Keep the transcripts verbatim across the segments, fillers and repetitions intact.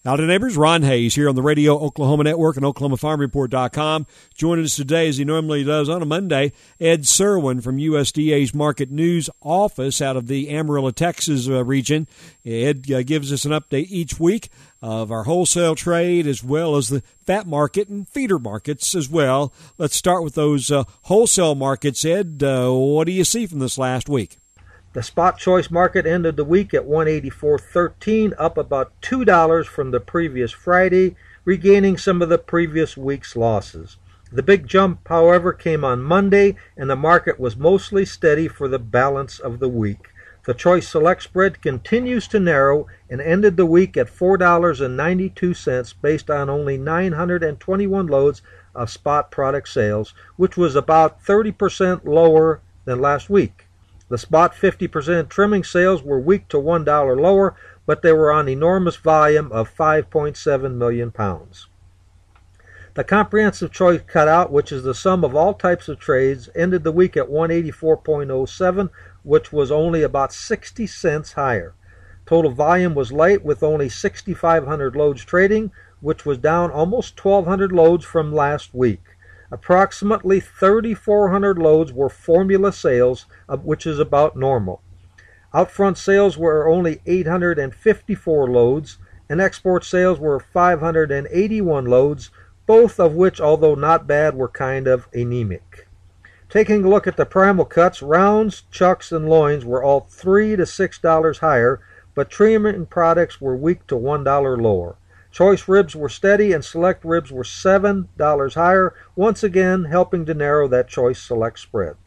Howdy, neighbors. Ron Hayes here on the Radio Oklahoma Network and Oklahoma Farm Report dot com. Joining us today, as he normally does on a Monday, Ed Serwin from U S D A's Market News Office out of the Amarillo, Texas uh, region. Ed uh, gives us an update each week of our wholesale trade as well as the fat market and feeder markets as well. Let's start with those uh, wholesale markets. Ed, uh, what do you see from this last week? The spot choice market ended the week at one eighty-four thirteen, up about two dollars from the previous Friday, regaining some of the previous week's losses. The big jump, however, came on Monday, and the market was mostly steady for the balance of the week. The choice select spread continues to narrow and ended the week at four dollars and ninety-two cents based on only nine hundred twenty-one loads of spot product sales, which was about thirty percent lower than last week. The spot fifty percent trimming sales were weak to one dollar lower, but they were on enormous volume of five point seven million pounds. The comprehensive choice cutout, which is the sum of all types of trades, ended the week at one eighty-four oh seven, which was only about sixty cents higher. Total volume was light with only six thousand five hundred loads trading, which was down almost twelve hundred loads from last week. Approximately three thousand four hundred loads were formula sales, which is about normal. Outfront sales were only eight hundred fifty-four loads, and export sales were five hundred eighty-one loads, both of which, although not bad, were kind of anemic. Taking a look at the primal cuts, rounds, chucks, and loins were all three to six dollars higher, but trimming products were weak to one dollar lower. Choice ribs were steady, and select ribs were seven dollars higher, once again helping to narrow that choice select spread.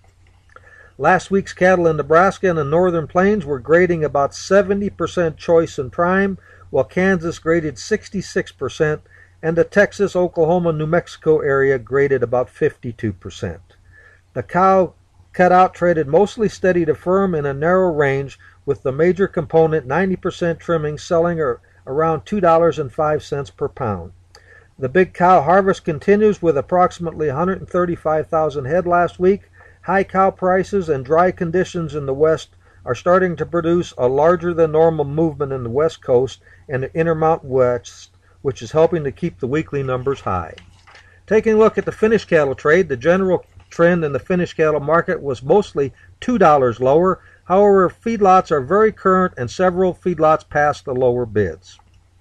Last week's cattle in Nebraska and the Northern Plains were grading about seventy percent choice and prime, while Kansas graded sixty-six percent, and the Texas, Oklahoma, New Mexico area graded about fifty-two percent. The cow cutout traded mostly steady to firm in a narrow range, with the major component ninety percent trimming selling or around two dollars and five cents per pound. The big cow harvest continues with approximately one hundred thirty-five thousand head last week. High cow prices and dry conditions in the west are starting to produce a larger than normal movement in the west coast and the Intermountain West, which is helping to keep the weekly numbers high. Taking a look at the finished cattle trade, the general trend in the finished cattle market was mostly two dollars lower. However, feedlots are very current and several feedlots passed the lower bids.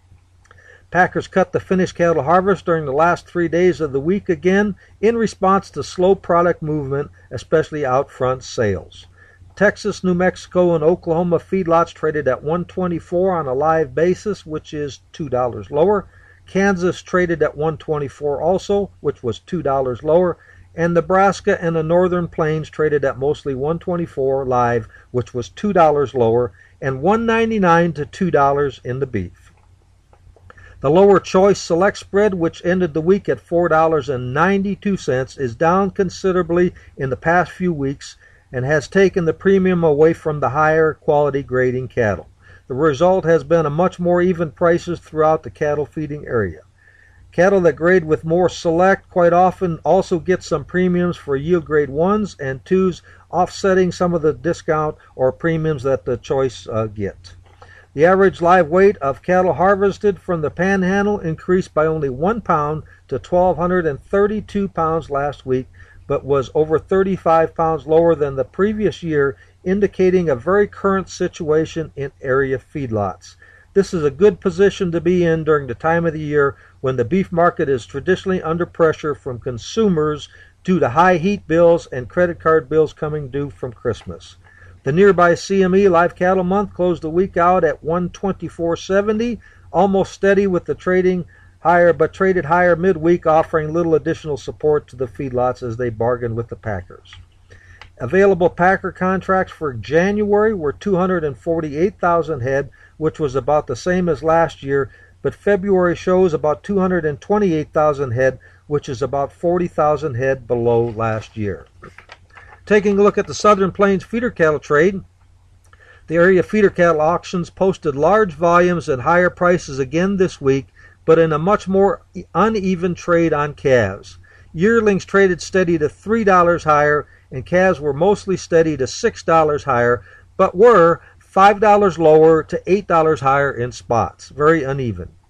Packers cut the finished cattle harvest during the last three days of the week again in response to slow product movement, especially out front sales. Texas, New Mexico, and Oklahoma feedlots traded at one twenty-four on a live basis, which is two dollars lower. Kansas traded at one twenty-four also, which was two dollars lower. And Nebraska and the Northern Plains traded at mostly one twenty-four live, which was two dollars lower, and one ninety-nine to two dollars in the beef. The lower choice select spread, which ended the week at four dollars and ninety-two cents, is down considerably in the past few weeks and has taken the premium away from the higher quality grading cattle. The result has been a much more even prices throughout the cattle feeding area. Cattle that grade with more select quite often also get some premiums for yield grade ones and twos, offsetting some of the discount or premiums that the choice uh, get. The average live weight of cattle harvested from the Panhandle increased by only one pound to one thousand two hundred thirty-two pounds last week, but was over thirty-five pounds lower than the previous year, indicating a very current situation in area feedlots. This is a good position to be in during the time of the year when the beef market is traditionally under pressure from consumers due to high heat bills and credit card bills coming due from Christmas. The nearby C M E live cattle month closed the week out at one twenty-four seventy, almost steady with the trading higher, but traded higher midweek, offering little additional support to the feedlots as they bargained with the packers. Available packer contracts for January were two hundred forty-eight thousand head, which was about the same as last year, but February shows about two hundred twenty-eight thousand head, which is about forty thousand head below last year. Taking a look at the Southern Plains feeder cattle trade, the area feeder cattle auctions posted large volumes and higher prices again this week, but in a much more uneven trade on calves. Yearlings traded steady to three dollars higher, and calves were mostly steady to six dollars higher, but were five dollars lower to eight dollars higher in spots. Very uneven.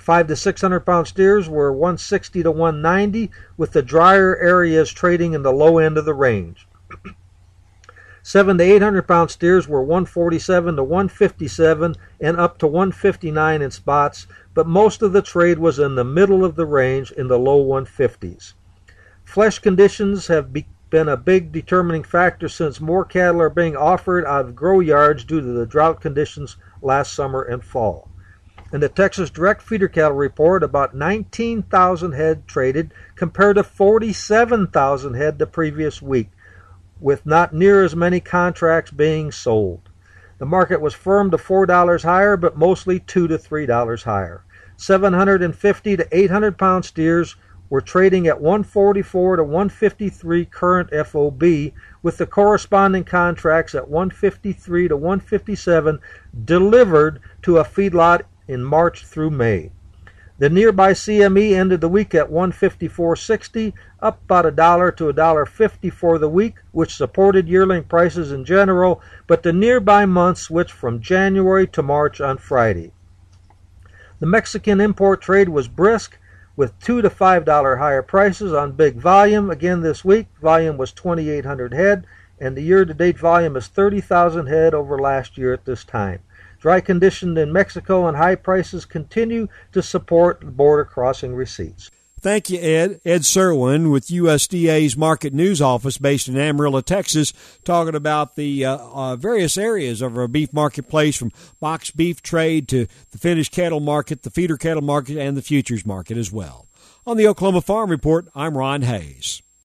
Five to six hundred pound steers were one sixty to one ninety, with the drier areas trading in the low end of the range. Seven to eight hundred pound steers were one forty-seven to one fifty-seven and up to one fifty-nine in spots, but most of the trade was in the middle of the range in the low one fifties. Flesh conditions have be- been a big determining factor since more cattle are being offered out of grow yards due to the drought conditions last summer and fall. In the Texas Direct Feeder Cattle Report, about nineteen thousand head traded compared to forty-seven thousand head the previous week, with not near as many contracts being sold. The market was firm to four dollars higher, but mostly two to three dollars higher. seven hundred fifty to eight hundred pound steers were trading at one forty-four to one fifty-three current F O B, with the corresponding contracts at one fifty-three to one fifty-seven delivered to a feedlot in March through May. The nearby C M E ended the week at one fifty-four sixty, up about a dollar to a dollar fifty for the week, which supported yearling prices in general, but the nearby month switched from January to March on Friday. The Mexican import trade was brisk, with two to five dollar higher prices on big volume. Again this week, volume was twenty-eight hundred head, and the year-to-date volume is thirty thousand head over last year at this time. Dry conditions in Mexico and high prices continue to support border crossing receipts. Thank you, Ed. Ed Serwin with U S D A's Market News Office based in Amarillo, Texas, talking about the uh, uh, various areas of our beef marketplace, from box beef trade to the finished cattle market, the feeder cattle market, and the futures market as well. On the Oklahoma Farm Report, I'm Ron Hayes.